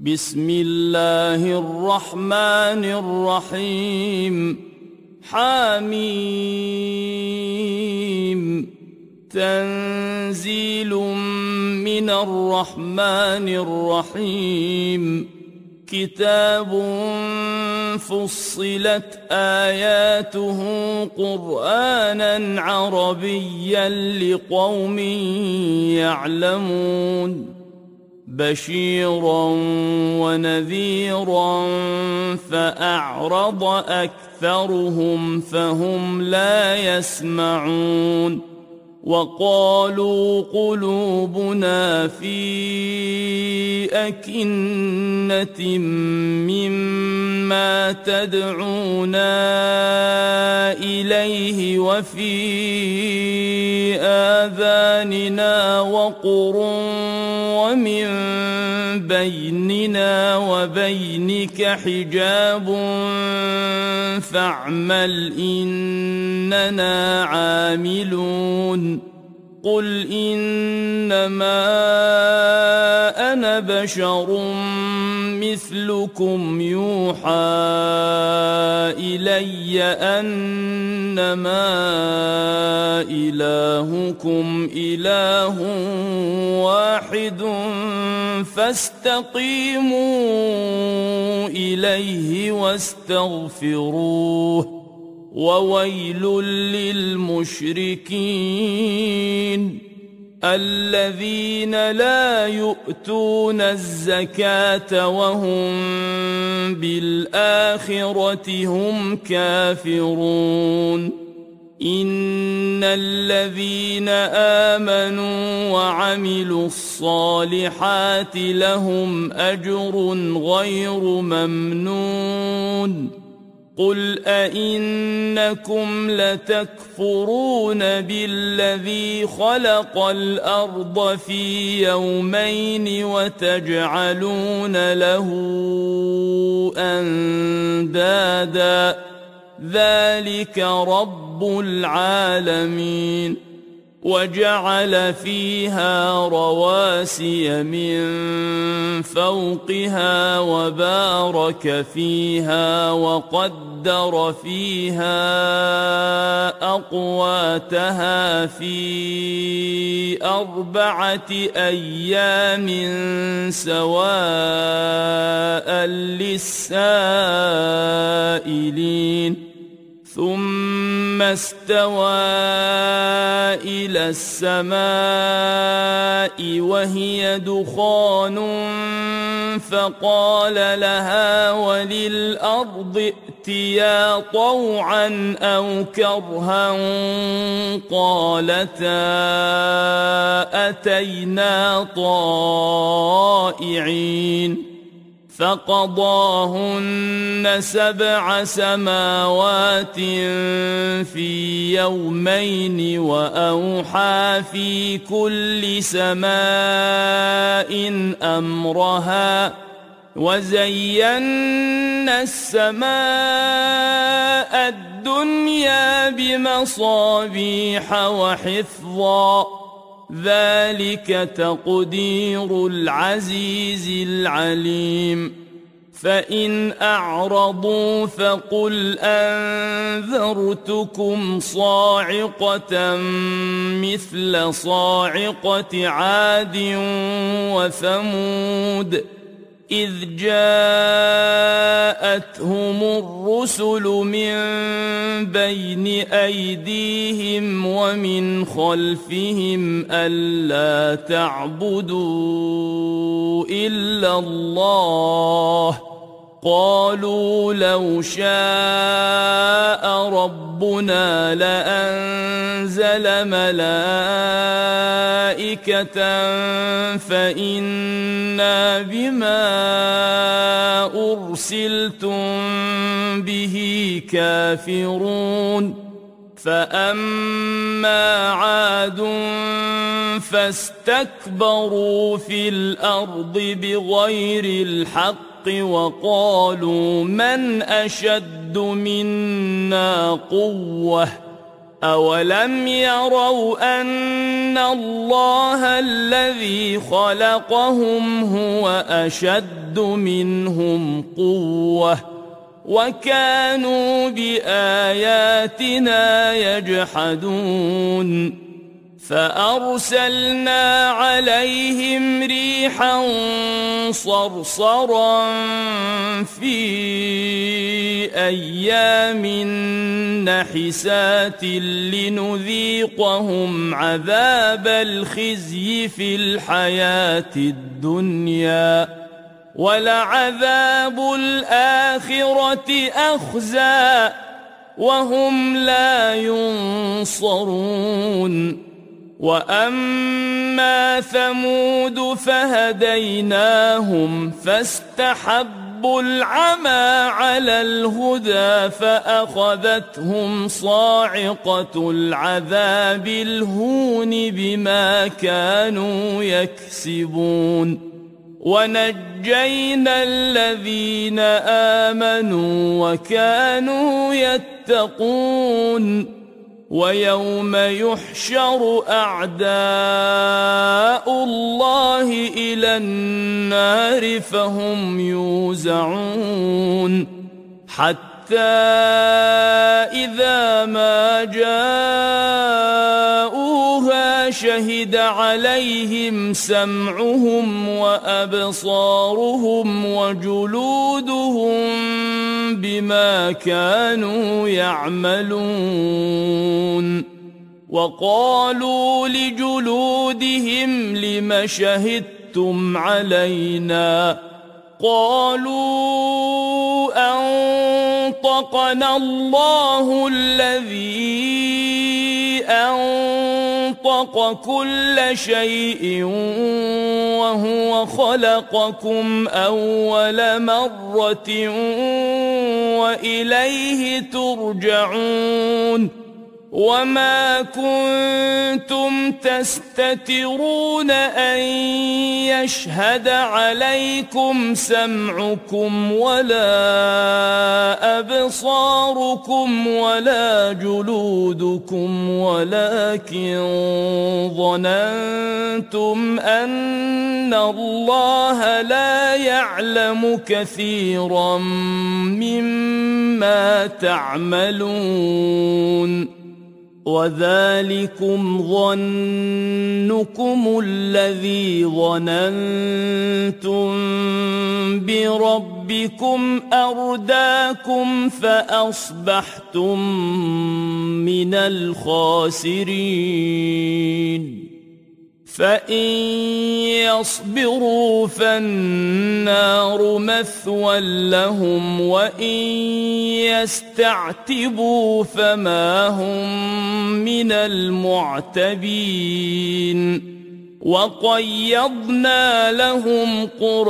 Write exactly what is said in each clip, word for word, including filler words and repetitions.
بسم الله الرحمن الرحيم حميم تنزيل من الرحمن الرحيم كتاب فصلت آياته قرآنا عربيا لقوم يعلمون بشيرا ونذيرا فأعرض أكثرهم فهم لا يسمعون وقالوا قلوبنا في أكنة مما تدعونا إليه وفي آذاننا وقر ومن بيننا وبينك حجاب فاعمل إننا عاملون قل إنما أنا بشر مثلكم يوحى إلي أنما إلهكم إله واحد فاستقيموا إليه واستغفروه وويل للمشركين الذين لا يؤتون الزكاة وهم بالآخرة هم كافرون إن الذين آمنوا وعملوا الصالحات لهم أجر غير ممنون قل أئنكم لتكفرون بالذي خلق الأرض في يومين وتجعلون له أندادا ذلك رب العالمين وجعل فيها رواسي من فوقها وبارك فيها وقدر فيها أقواتها في أربعة أيام سواء للسائلين ثم استوى إلى السماء وهي دخان فقال لها وللأرض ائتيا طوعا أو كرها قالتا أتينا طائعين فقضاهن سبع سماوات في يومين وأوحى في كل سماء أمرها وزينا السماء الدنيا بمصابيح وحفظا ذلك تقدير العزيز العليم فإن أعرضوا فقل أنذرتكم صاعقة مثل صاعقة عاد وثمود إذ جاءتهم الرسل من بين أيديهم ومن خلفهم ألا تعبدوا إلا الله قالوا لو شاء ربنا لأنزل ملائكة فإنا بما أرسلتم به كافرون فأما عاد فاستكبروا في الأرض بغير الحق وقالوا من أشد منا قوة أولم يروا أن الله الذي خلقهم هو أشد منهم قوة وكانوا بآياتنا يجحدون فأرسلنا عليهم ريحا صرصرا في أيام نحسات لنذيقهم عذاب الخزي في الحياة الدنيا ولعذاب الآخرة أخزى وهم لا ينصرون وأما ثمود فهديناهم فاستحبوا العمى على الهدى فأخذتهم صاعقة العذاب الهون بما كانوا يكسبون ونجينا الذين آمنوا وكانوا يتقون ويوم يحشر أعداء الله إلى النار فهم يوزعون حتى إذا ما جاءوها شهد عليهم سمعهم وأبصارهم وجلودهم بما كانوا يعملون وقالوا لجلودهم لم شهدتم علينا قالوا أنطقنا الله الذي أنطق كل شيء وهو خلقكم أول مرة وإليه ترجعون وما كنتم تستترون أن يشهد عليكم سمعكم ولا أبصاركم ولا جلودكم ولكن ظننتم أن الله لا يعلم كثيرا مما تعملون وذلكم ظنكم الذي ظننتم بربكم أرداكم فأصبحتم من الخاسرين فإن يصبروا فالنار مثوى لهم وإن يستعتبوا فما هم من المعتبين وقيضنا لهم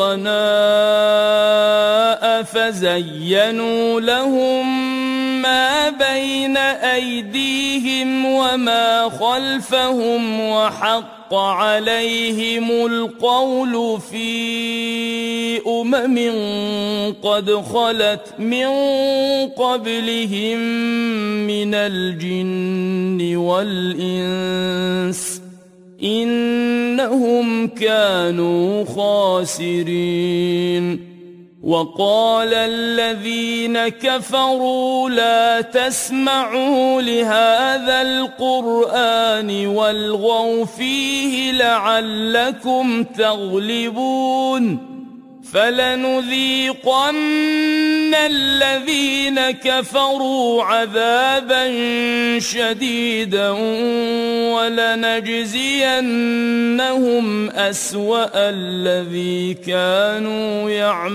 قرناء فزينوا لهم ما بين أيديهم وما خلفهم وحق عليهم القول في أمم قد خلت من قبلهم من الجن والإنس إنهم كانوا خاسرين وقال الذين كفروا لا تسمعوا لهذا القرآن والغوا فيه لعلكم تغلبون فلنذيقن الذين كفروا عذابا شديدا ولنجزينهم أسوأ الذي كانوا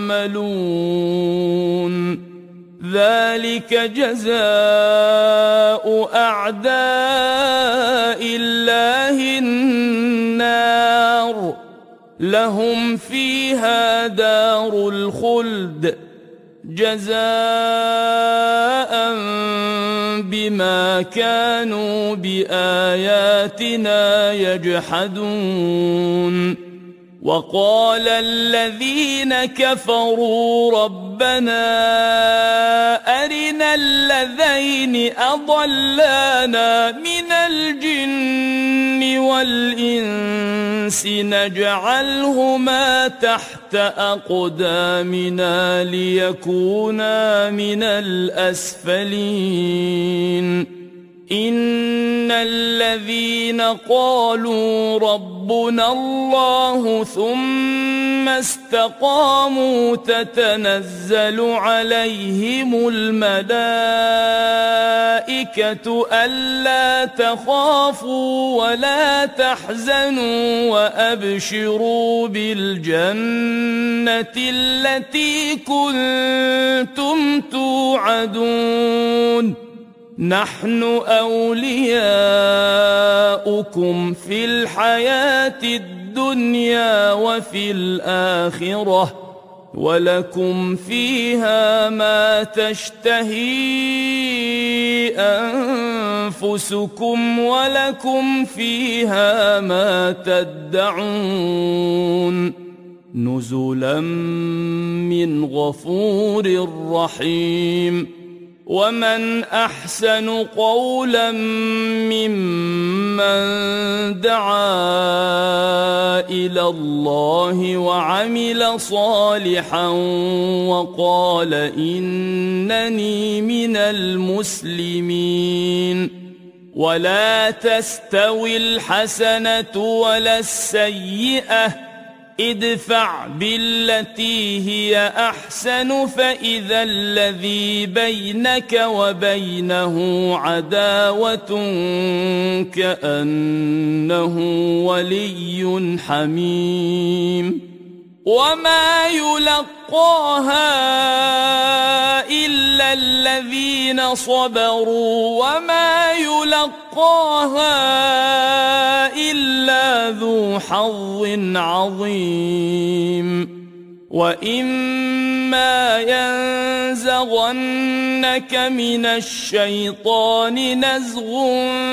يعملون ذلك جزاء أعداء الله النار لهم فيها دار الخلد جزاء بما كانوا بآياتنا يجحدون وقال الذين كفروا ربنا أرنا الذين أضلانا من الجن والإنس نجعلهما تحت أقدامنا ليكونا من الأسفلين إن الذين قالوا ربنا الله ثم استقاموا تتنزل عليهم الملائكة ألا تخافوا ولا تحزنوا وأبشروا بالجنة التي كنتم توعدون نحن أولياؤكم في الحياة الدنيا وفي الآخرة ولكم فيها ما تشتهي أنفسكم ولكم فيها ما تدعون نزلا من غفور رحيم ومن أحسن قولا ممن دعا إلى الله وعمل صالحا وقال إنني من المسلمين ولا تستوي الحسنة ولا السيئة ادفع بالتي هي أحسن فإذا الذي بينك وبينه عداوة كأنه ولي حميم وما يلقاها إلا الذين صبروا وما يلقاها إلا ذو حظ عظيم وإما ينزغنك من الشيطان نزغ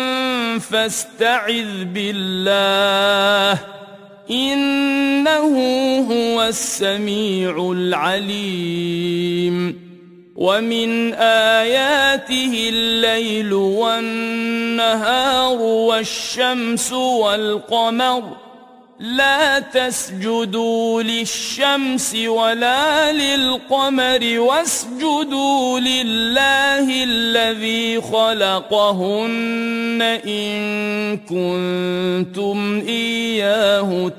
فاستعذ بالله إنه هو السميع العليم ومن آياته الليل والنهار والشمس والقمر لا تسجدوا للشمس ولا للقمر واسجدوا لله الذي خلقهن إن كنتم إياه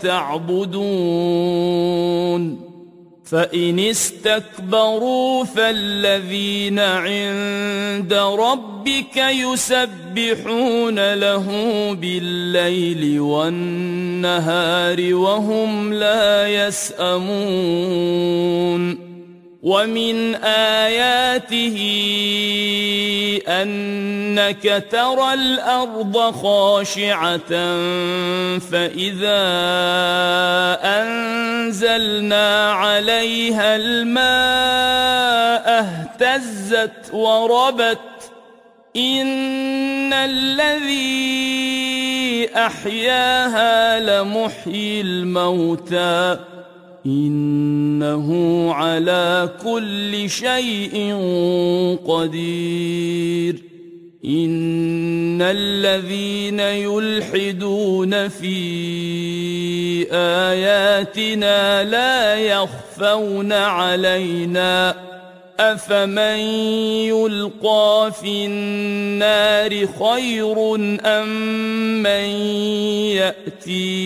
تعبدون فإن استكبروا فالذين عند ربك يسبحون له بالليل والنهار وهم لا يسأمون ومن آياته أنك ترى الأرض خاشعة فإذا أنزلنا عليها الماء اهتزت وربت إن الذي أحياها لمحيي الموتى إنه على كل شيء قدير إن الذين يلحدون في آياتنا لا يخفون علينا أفمن يلقى في النار خير أم من يأتي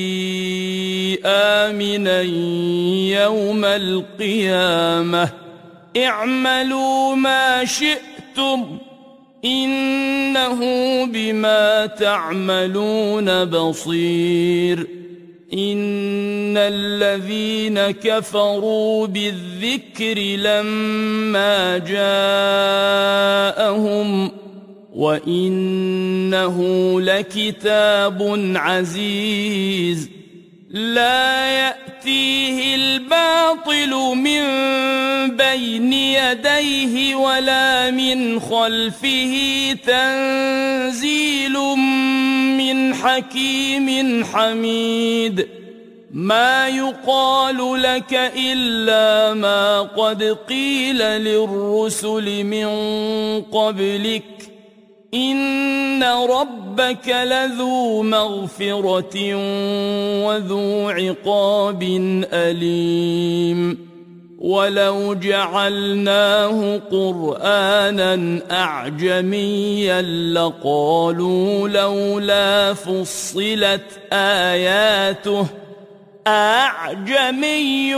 آمنا يوم القيامة اعملوا ما شئتم إنه بما تعملون بصير إن الذين كفروا بالذكر لما جاءهم وإنه لكتاب عزيز لا يأتيه الباطل من بين يديه ولا من خلفه تنزيل من حكيم حميد ما يقال لك إلا ما قد قيل للرسل من قبلك إن ربك لذو مغفرة وذو عقاب أليم ولو جعلناه قرآنا أعجميا لقالوا لولا فصلت آياته أعجمي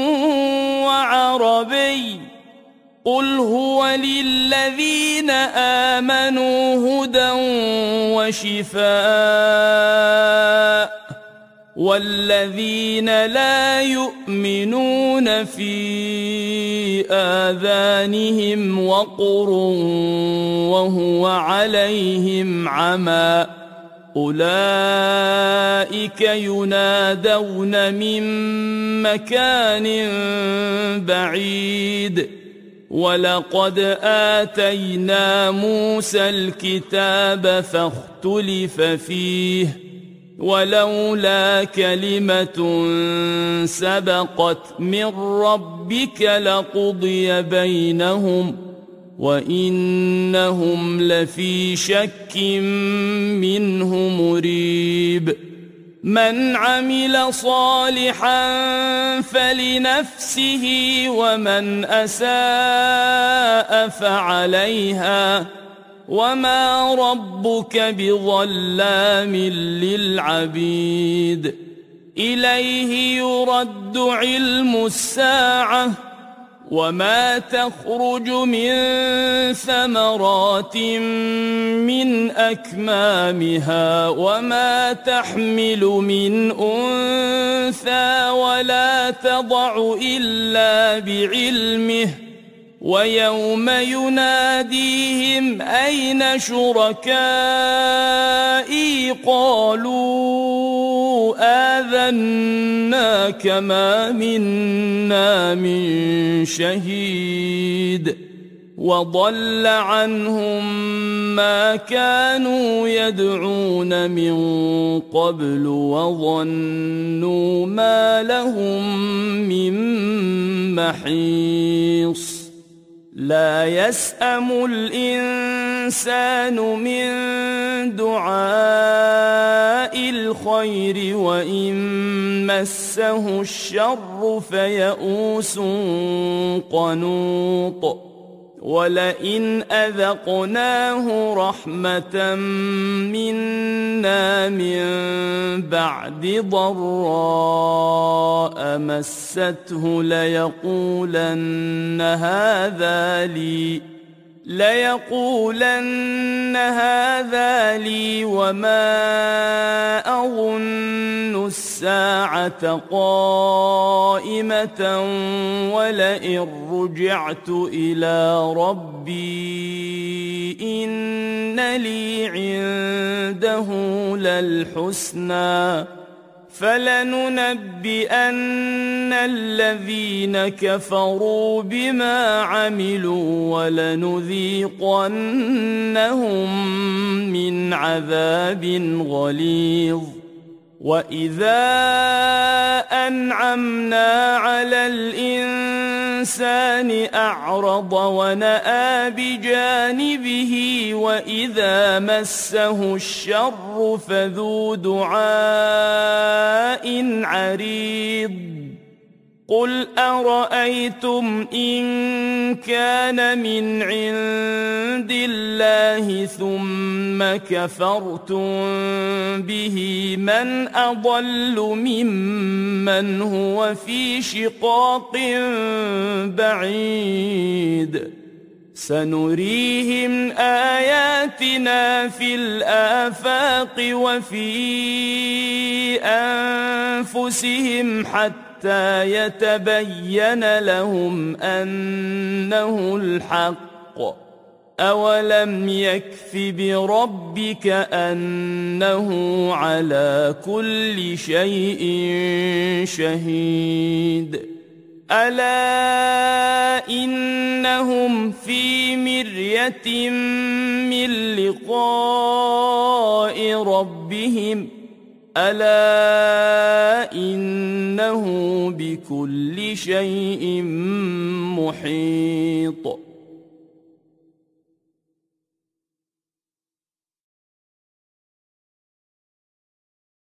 وعربي قل هو للذين آمنوا هدى وشفاء والذين لا يؤمنون في آذانهم وقر وهو عليهم عمى أولئك ينادون من مكان بعيد ولقد آتينا موسى الكتاب فاختلف فيه ولولا كلمة سبقت من ربك لقضي بينهم وإنهم لفي شك منه مريب من عمل صالحا فلنفسه ومن أساء فعليها وما ربك بظلام للعبيد إليه يرد علم الساعة وما تخرج من ثمرات من أكمامها وما تحمل من أنثى ولا تضع إلا بعلمه ويوم يناديهم أين شركائي قالوا آذناك ما منا من شهيد وضل عنهم ما كانوا يدعون من قبل وظنوا ما لهم من محيص لا يسأم الإنسان من دعاء الخير وإن مسه الشر فيئوس قنوط ولئن أذقناه رحمة منا من بعد ضراء مسته ليقولن هذا لي ليقولن هذا لي وما أظن الساعة قائمة ولئن رجعت إلى ربي إن لي عنده للحسنى فلننبئن الذين كفروا بما عملوا ولنذيقنهم من عذاب غليظ وإذا أنعمنا على الإنسان أعرض ونأى بجانبه وإذا مسه الشر فذو دعاء عريض قل أرأيتم إن كان من عند الله ثم كفرتم به من أضل ممن هو في شقاق بعيد سنريهم آياتنا في الآفاق وفي أنفسهم حتى حتى يتبين لهم أنه الحق أولم يكف بربك أنه على كل شيء شهيد ألا إنهم في مرية من لقاء ربهم ألا إن بكل شيء محيط.